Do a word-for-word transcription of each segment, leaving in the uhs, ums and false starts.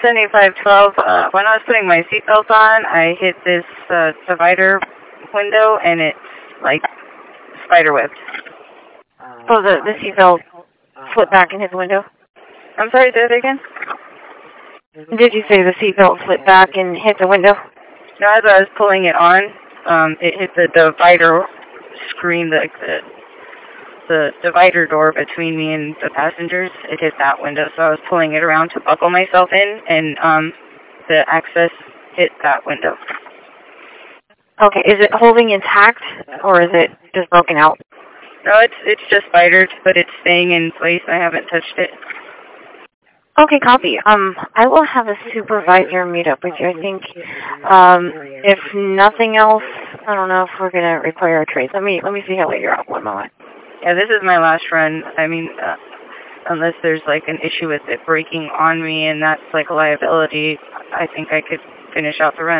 seventy-five twelve. Uh, when I was putting my seatbelt on, I hit this uh, divider window, and it's like spider webbed. Oh, the, the seatbelt flipped back and hit the window? I'm sorry, say that again? Did you say the seatbelt flipped back and hit the window? No, as I was pulling it on, um, it hit the divider screen, the, the the divider door between me and the passengers. It hit that window, so I was pulling it around to buckle myself in, and um, the access hit that window. Okay, is it holding intact, or is it just broken out? No, it's it's just spidered, but it's staying in place. I haven't touched it. Okay, copy. Um, I will have a supervisor meet up with you, I think. Um, if nothing else, I don't know if we're going to require a trace. Let me, let me see how late you're out. One moment. Yeah, this is my last run. I mean, uh, unless there's like an issue with it breaking on me and that's like a liability, I think I could finish out the run.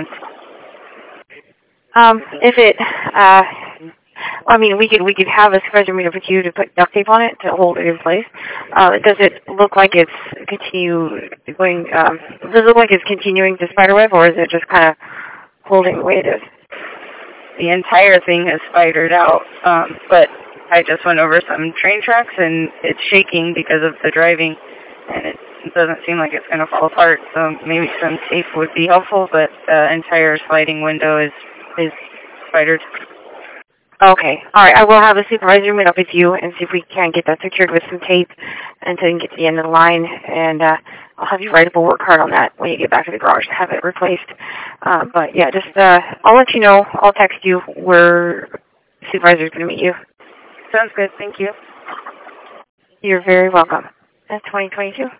Um, if it, uh, I mean, we could we could have a supervisor meet up with you to put duct tape on it to hold it in place. Uh, does it look like it's continue going? Um, does it look like it's continuing to spiderweb, or is it just kind of holding the way it is? The entire thing has spidered out, um, but I just went over some train tracks and it's shaking because of the driving, and it doesn't seem like it's going to fall apart. So maybe some tape would be helpful, but the entire sliding window is is spidered. Okay. All right. I will have a supervisor meet up with you and see if we can get that secured with some tape until you can get to the end of the line. And uh, I'll have you write up a work card on that when you get back to the garage to have it replaced. Uh, but, yeah, just uh, I'll let you know. I'll text you where the supervisor's going to meet you. Sounds good. Thank you. You're very welcome. That's twenty twenty-two.